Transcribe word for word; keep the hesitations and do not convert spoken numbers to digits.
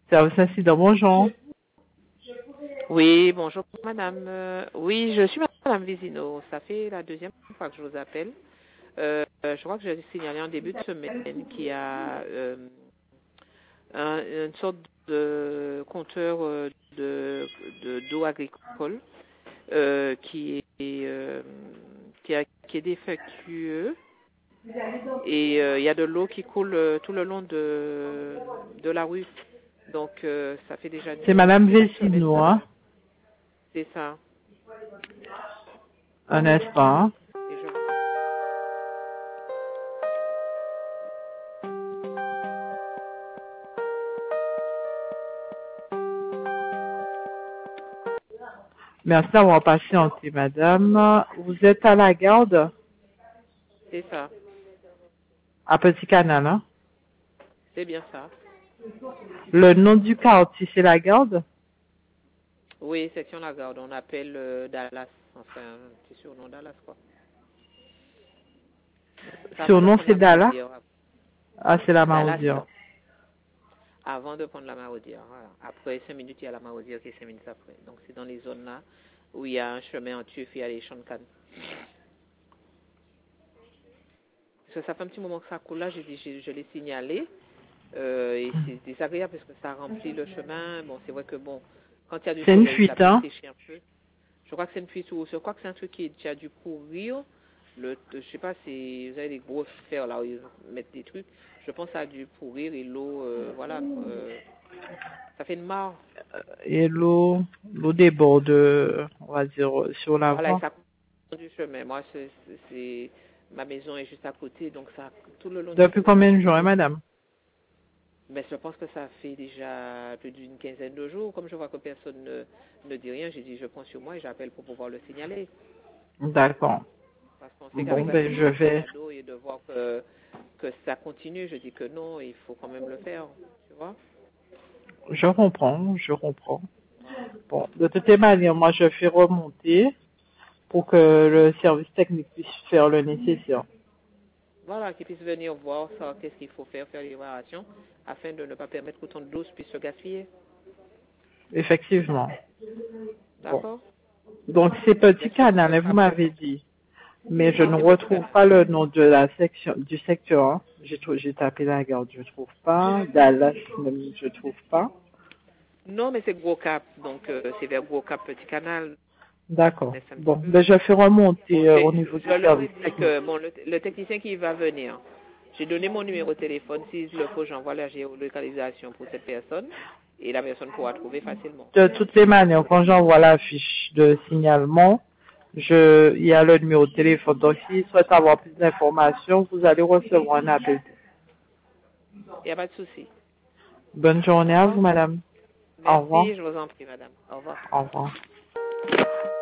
Service incident, bonjour. Oui, bonjour madame. Euh, oui, je suis madame Vizino. Ça fait la deuxième fois que je vous appelle. Euh, je crois que j'ai signalé en début de semaine qu'il y a euh, un- une sorte de compteur euh, de de- d'eau agricole euh, qui est euh, qui, a- qui est défectueux et euh, il y a de l'eau qui coule euh, tout le long de de la rue. Donc euh, ça fait déjà C'est une, Madame plus d'une semaine Vecino, que hein? c'est ça. Un instant. Et je Merci d'avoir patienté, madame. Vous êtes à la garde? C'est ça, À Petit Canal, hein? c'est bien ça. Le nom du quartier, c'est la garde? Oui, section La Garde, on appelle euh, Dallas, enfin, un petit surnom Dallas, quoi. C'est avant Son de nom, prendre c'est la Dallas? Maraudière. Ah, c'est la Dallas, Maraudière. avant de prendre la Maraudière, voilà. Après cinq minutes, il y a la Maraudière qui est cinq minutes après. Donc, c'est dans les zones là où il y a un chemin en tuf, il y a les champs de canne. Parce que ça fait un petit moment que ça coule là, j'ai dit, je, je l'ai signalé. Euh, et c'est désagréable parce que ça remplit le chemin. Bon, c'est vrai que bon, quand il y a du C'est une soleil, ça fuite, peut hein? sécher un peu. Je crois que c'est une fuite ou je crois que c'est un truc qui, qui a dû pourrir. Le, je sais pas si vous avez des gros fers là où ils mettent des trucs. Je pense que ça a dû pourrir et l'eau, euh, voilà, euh, ça fait une mare. Et l'eau, l'eau déborde, on va dire, sur la Voilà, et voie. ça coule du chemin. Moi, c'est, c'est- c'est- ma maison est juste à côté, donc ça tout le long du Depuis chemin, ça combien de coule jours, hein, de l'eau. madame? Mais je pense que ça fait déjà plus d'une quinzaine de jours. Comme je vois que personne ne, ne dit rien, j'ai dit je prends sur moi et j'appelle pour pouvoir le signaler. D'accord. Parce qu'on sait Bon, qu'avec la ben, je vais, situation d'eau et de voir que, que ça continue, je dis que non, il faut quand même le faire, tu vois. je comprends, je comprends. Voilà. Bon, de toutes les manières, moi, je fais remonter pour que le service technique puisse faire le nécessaire. Voilà, qu'ils puissent venir voir ça, qu'est-ce qu'il faut faire, faire les réparations, afin de ne pas permettre qu'autant d'eau puisse se gaspiller. Effectivement. Bon. D'accord. Donc, c'est Petit Mais sinon, Canal, ce hein, vous sera pour... m'avez dit. Mais je Oui, ne c'est petit retrouve canal. pas le nom de la section, du secteur. Hein. J'ai trou- j'ai tapé la garde, je trouve pas. Dallas, même, je trouve pas. Non, mais c'est Gros Cap, donc euh, c'est vers Gros Cap, Petit Canal, D'accord. laisse un petit Bon, peu. ben, je fais Bon, remonter euh, au j'ai- niveau du je leur ai service dit technique. que bon, le, le technicien qui va venir, j'ai donné mon numéro de téléphone. S'il le faut, j'envoie la géolocalisation pour cette personne et la personne pourra trouver facilement. De toutes les manières, quand j'envoie la fiche de signalement, je, il y a le numéro de téléphone. Donc, s'il souhaite avoir plus d'informations, vous allez recevoir un appel. Il n'y a pas de souci. Bonne journée à vous, D'accord? madame. Au revoir. Merci, je vous en prie, madame. Au revoir. Au revoir.